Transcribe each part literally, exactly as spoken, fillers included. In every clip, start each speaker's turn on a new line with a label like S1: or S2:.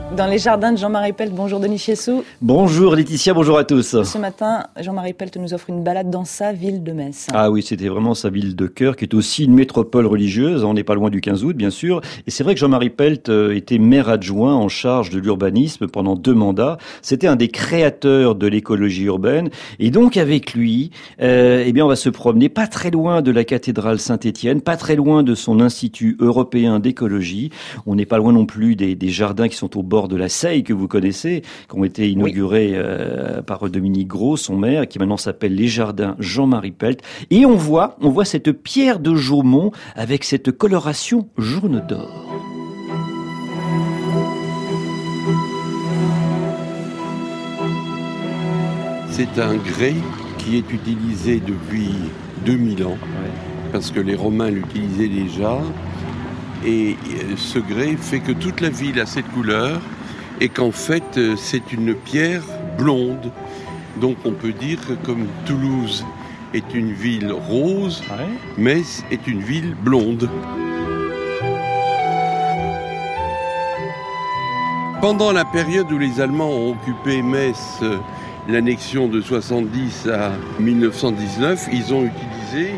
S1: Dans les jardins de Jean-Marie Pelt, bonjour Denis Chiessou.
S2: Bonjour Laetitia, bonjour à tous.
S1: Ce matin, Jean-Marie Pelt nous offre une balade dans sa ville de Metz.
S2: Ah oui, c'était vraiment sa ville de cœur, qui est aussi une métropole religieuse. On n'est pas loin du quinze août, bien sûr. Et c'est vrai que Jean-Marie Pelt était maire adjoint en charge de l'urbanisme pendant deux mandats. C'était un des créateurs de l'écologie urbaine. Et donc avec lui, euh, eh bien, on va se promener pas très loin de la cathédrale Saint-Étienne, pas très loin de son Institut européen d'écologie. On n'est pas loin non plus des, des jardins qui sont au bord de la Seille, que vous connaissez, qui ont été inaugurés oui. euh, par Dominique Gros, son maire, qui maintenant s'appelle les jardins Jean-Marie Pelt. Et on voit, on voit cette pierre de Jaumont avec cette coloration jaune d'or.
S3: C'est un grès qui est utilisé depuis deux mille ans, ouais. parce que les Romains l'utilisaient déjà. Et ce grès fait que toute la ville a cette couleur et qu'en fait c'est une pierre blonde. Donc on peut dire que comme Toulouse est une ville rose, ouais. Metz est une ville blonde. Pendant la période où les Allemands ont occupé Metz, l'annexion de soixante-dix à mille neuf cent dix-neuf, ils ont utilisé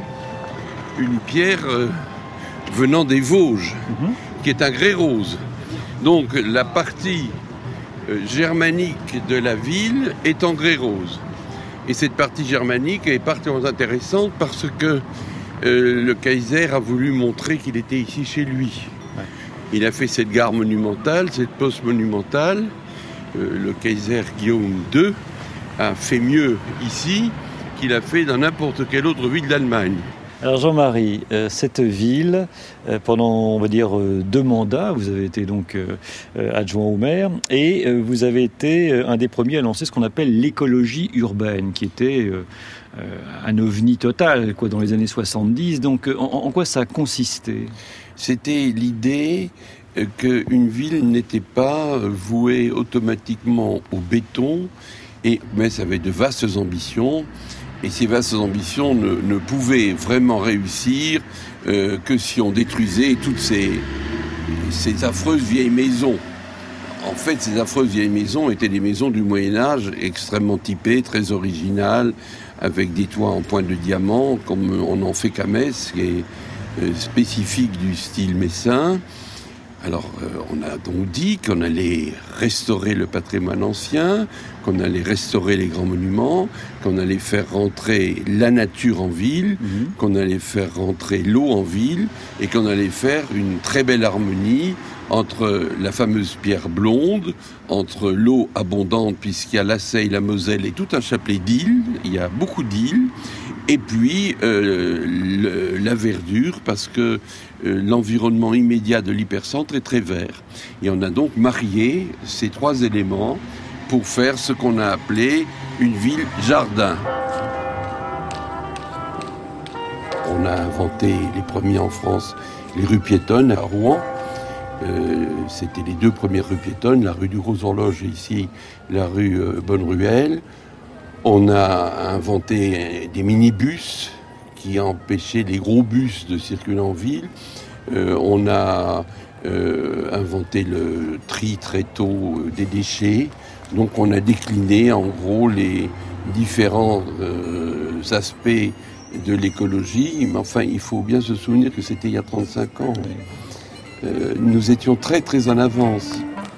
S3: une pierre venant des Vosges, mmh. qui est un grès rose. Donc la partie euh, germanique de la ville est en grès rose. Et cette partie germanique est particulièrement intéressante parce que euh, le Kaiser a voulu montrer qu'il était ici chez lui. Ouais. Il a fait cette gare monumentale, cette poste monumentale. Euh, le Kaiser Guillaume deux a fait mieux ici qu'il a fait dans n'importe quelle autre ville d'Allemagne.
S2: Alors Jean-Marie, euh, cette ville, euh, pendant on va dire euh, deux mandats, vous avez été donc euh, adjoint au maire et euh, vous avez été euh, un des premiers à lancer ce qu'on appelle l'écologie urbaine, qui était euh, euh, un ovni total quoi, dans les années soixante-dix. Donc en, en quoi ça consistait ?
S3: C'était l'idée qu'une ville n'était pas vouée automatiquement au béton, et, mais ça avait de vastes ambitions. Et ces vastes ambitions ne, ne pouvaient vraiment réussir euh, que si on détruisait toutes ces, ces affreuses vieilles maisons. En fait, ces affreuses vieilles maisons étaient des maisons du Moyen-Âge extrêmement typées, très originales, avec des toits en pointe de diamant, comme on en fait qu'à Metz, qui est euh, spécifique du style messin. Alors, euh, on a donc dit qu'on allait restaurer le patrimoine ancien, qu'on allait restaurer les grands monuments, qu'on allait faire rentrer la nature en ville, mmh. qu'on allait faire rentrer l'eau en ville, et qu'on allait faire une très belle harmonie entre la fameuse pierre blonde, entre l'eau abondante, puisqu'il y a la Seille, la Moselle et tout un chapelet d'îles, il y a beaucoup d'îles, et puis euh, le, la verdure, parce que euh, l'environnement immédiat de l'hypercentre est très vert. Et on a donc marié ces trois éléments pour faire ce qu'on a appelé une ville-jardin. On a inventé les premiers en France, les rues piétonnes à Rouen. Euh, c'était les deux premières rues piétonnes, la rue du Gros-Horloge et ici la rue euh, Bonne-Ruelle. On a inventé des minibus qui empêchaient les gros bus de circuler en ville. Euh, on a euh, inventé le tri très tôt des déchets. Donc on a décliné en gros les différents euh, aspects de l'écologie. Mais enfin, il faut bien se souvenir que c'était il y a trente-cinq ans. Euh, nous étions très très en avance.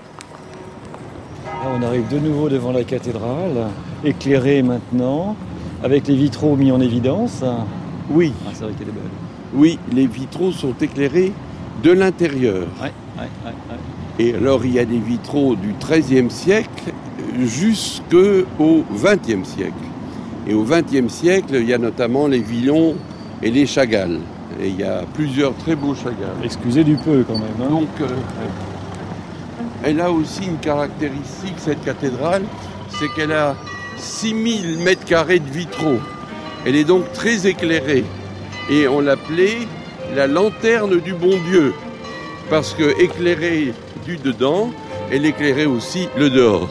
S2: Là, on arrive de nouveau devant la cathédrale, éclairée maintenant, avec les vitraux mis en évidence.
S3: Oui.
S2: Ah, c'est vrai qu'elle est belle.
S3: Oui, les vitraux sont éclairés de l'intérieur.
S2: Ouais, ouais, ouais, ouais.
S3: Et alors, il y a des vitraux du treizième siècle jusqu'au vingtième siècle. Et au vingtième siècle, il y a notamment les Villon et les Chagall. Et il y a plusieurs très beaux Chagall.
S2: Excusez du peu quand même. Hein.
S3: Donc, euh, elle a aussi une caractéristique, cette cathédrale, c'est qu'elle a six mille mètres carrés de vitraux. Elle est donc très éclairée. Et on l'appelait la lanterne du bon Dieu. Parce que éclairée du dedans, elle éclairait aussi le dehors.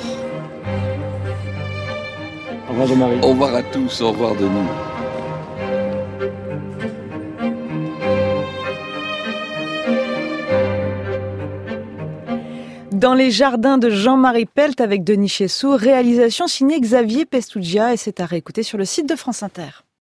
S2: Au revoir Jean-Marie.
S3: Au revoir à tous, au revoir Denis.
S1: Dans les jardins de Jean-Marie Pelt avec Denis Chessou, réalisation signée Xavier Pestougia et c'est à réécouter sur le site de France Inter.